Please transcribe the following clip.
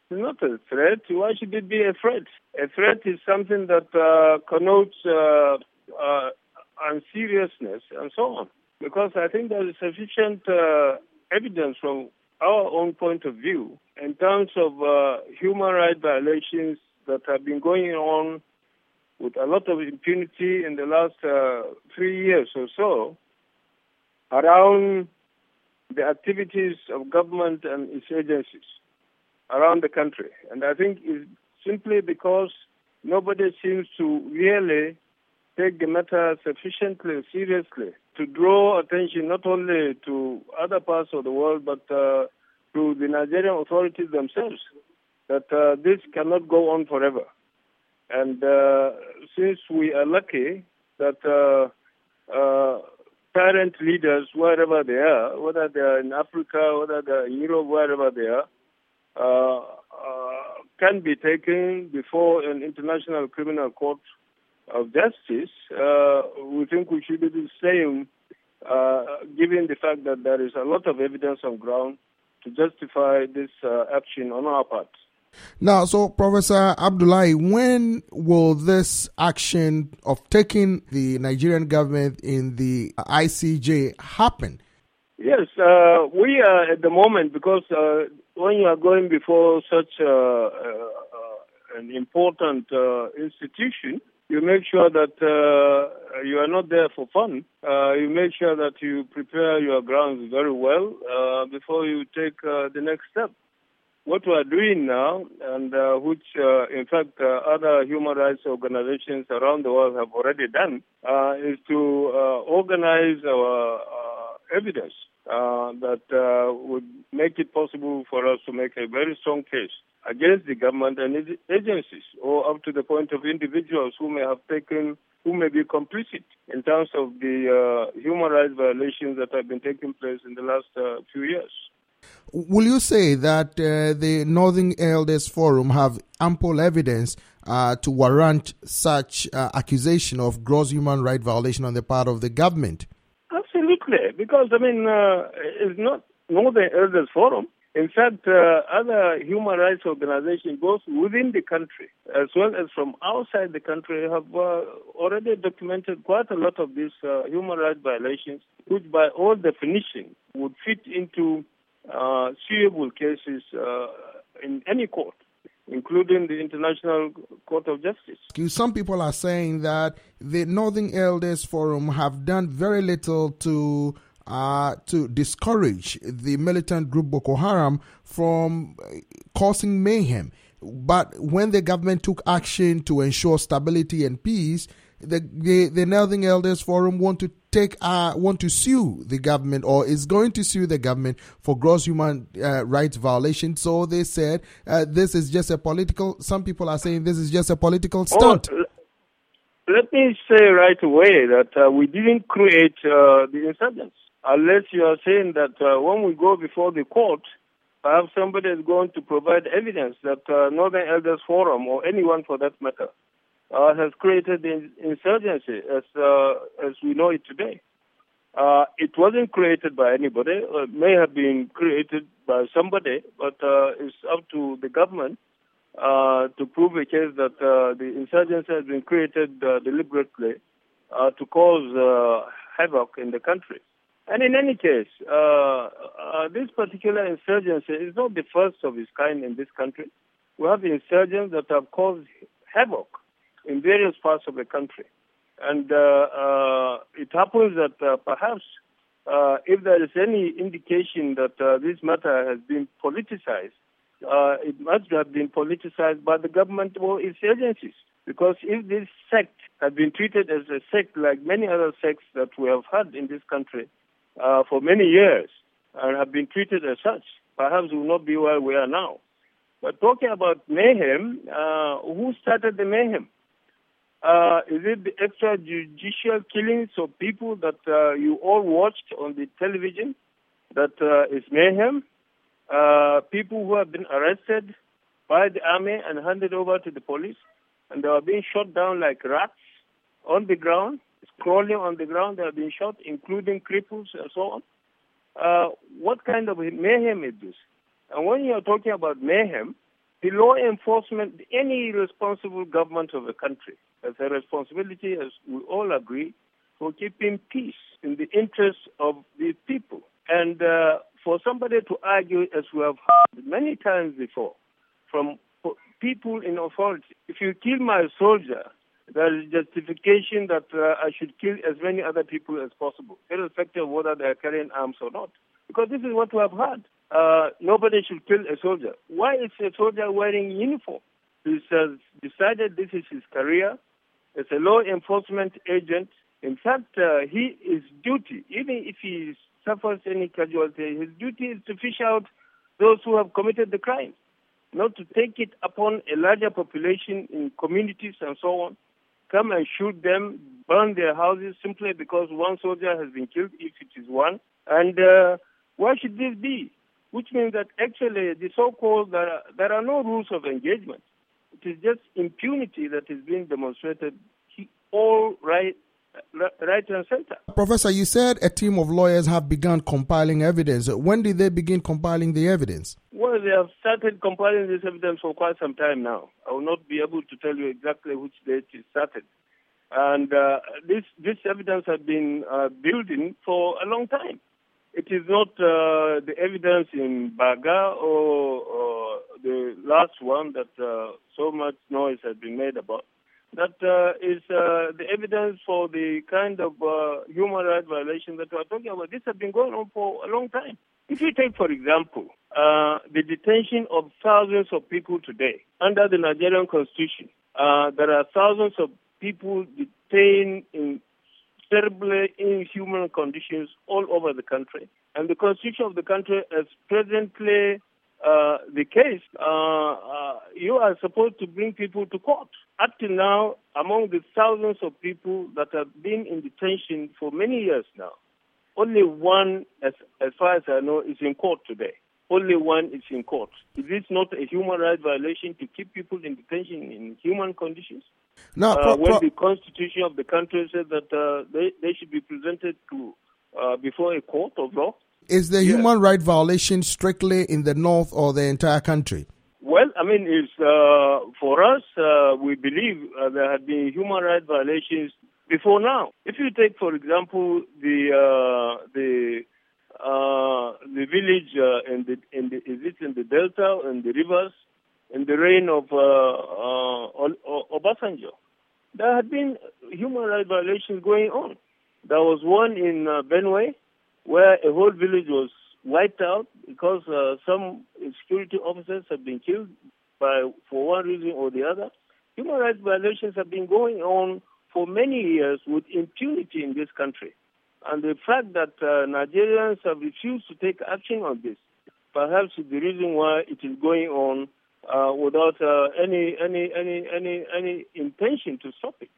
It's not a threat. Why should it be a threat? A threat is something that connotes unseriousness and so on. Because I think there is sufficient evidence from our own point of view in terms of human rights violations that have been going on with a lot of impunity in the last 3 years or so around the activities of government and its agencies around the country. And I think it's simply because nobody seems to really take the matter sufficiently seriously to draw attention not only to other parts of the world but to the Nigerian authorities themselves that this cannot go on forever. And since we are lucky that parent leaders, wherever they are, whether they are in Africa, whether they are in Europe, wherever they are, can be taken before an international criminal court of justice, we think we should do the same, given the fact that there is a lot of evidence on ground to justify this action on our part. Now, so Professor Abdullahi, when will this action of taking the Nigerian government in the ICJ happen? Yes, we are at the moment, because when you are going before such an important institution, you make sure that you are not there for fun. You make sure that you prepare your grounds very well before you take the next step. What we are doing now, and which, in fact, other human rights organizations around the world have already done, is to organize our evidence that would make it possible for us to make a very strong case against the government and its agencies, or up to the point of individuals who may be complicit in terms of the human rights violations that have been taking place in the last few years. Will you say that the Northern Elders Forum have ample evidence to warrant such accusation of gross human rights violation on the part of the government? Absolutely, because, it's not Northern Elders Forum. In fact, other human rights organizations, both within the country as well as from outside the country, have already documented quite a lot of these human rights violations, which by all definition would fit into suable cases in any court, including the International Court of Justice. Some people are saying that the Northern Elders Forum have done very little to discourage the militant group Boko Haram from causing mayhem. But when the government took action to ensure stability and peace, the Northern Elders Forum want to sue the government, or is going to sue the government for gross human rights violations. So they said this is just a political. Some people are saying this is just a political stunt. Let me say right away that we didn't create the insurgents. Unless you are saying that when we go before the court, perhaps somebody is going to provide evidence that Northern Elders Forum, or anyone for that matter, has created the insurgency as we know it today. It wasn't created by anybody. It may have been created by somebody, but it's up to the government to prove a case that the insurgency has been created deliberately to cause havoc in the country. And in any case, this particular insurgency is not the first of its kind in this country. We have insurgents that have caused havoc in various parts of the country. And it happens that perhaps if there is any indication that this matter has been politicized, it must have been politicized by the government or its agencies. Because if this sect had been treated as a sect like many other sects that we have had in this country for many years and have been treated as such, perhaps we will not be where we are now. But talking about mayhem, who started the mayhem? Is it the extrajudicial killings of people that you all watched on the television that is mayhem? People who have been arrested by the army and handed over to the police, and they are being shot down like rats on the ground, crawling on the ground. They are being shot, including cripples and so on. What kind of mayhem is this? And when you are talking about mayhem, The law enforcement, any responsible government of a country has a responsibility, as we all agree, for keeping peace in the interest of the people. And for somebody to argue, as we have heard many times before, from people in authority, if you kill my soldier, there is justification that I should kill as many other people as possible, irrespective of whether they are carrying arms or not. Because this is what we have heard. Nobody should kill a soldier. Why is a soldier wearing uniform? He has decided this is his career. As a law enforcement agent, in fact, his duty, even if he suffers any casualty, his duty is to fish out those who have committed the crime, not to take it upon a larger population in communities and so on, come and shoot them, burn their houses simply because one soldier has been killed, if it is one. And why should this be? Which means that actually the so-called, there are no rules of engagement. It is just impunity that is being demonstrated all right and center. Professor, you said a team of lawyers have begun compiling evidence. When did they begin compiling the evidence? Well, they have started compiling this evidence for quite some time now. I will not be able to tell you exactly which date it started. And this evidence has been building for a long time. It is not the evidence in Baga or the last one that so much noise has been made about. That is the evidence for the kind of human rights violation that we are talking about. This has been going on for a long time. If you take, for example, the detention of thousands of people today under the Nigerian Constitution, there are thousands of people detained in terribly inhuman conditions all over the country. And the Constitution of the country is presently the case. You are supposed to bring people to court. Up to now, among the thousands of people that have been in detention for many years now, only one, as far as I know, is in court today. Only one is in court. Is this not a human rights violation to keep people in detention in human conditions? Now, when the Constitution of the country says that they should be presented to before a court of law? Is the human rights violation strictly in the north or the entire country? Well, I mean, it's, for us, we believe there have been human rights violations before now. If you take, for example, the village in the delta, in the rivers, in the reign of Obasanjo, there had been human rights violations going on. There was one in Benue where a whole village was wiped out because some security officers have been killed for one reason or the other. Human rights violations have been going on for many years with impunity in this country. And the fact that Nigerians have refused to take action on this perhaps is the reason why it is going on without any intention to stop it.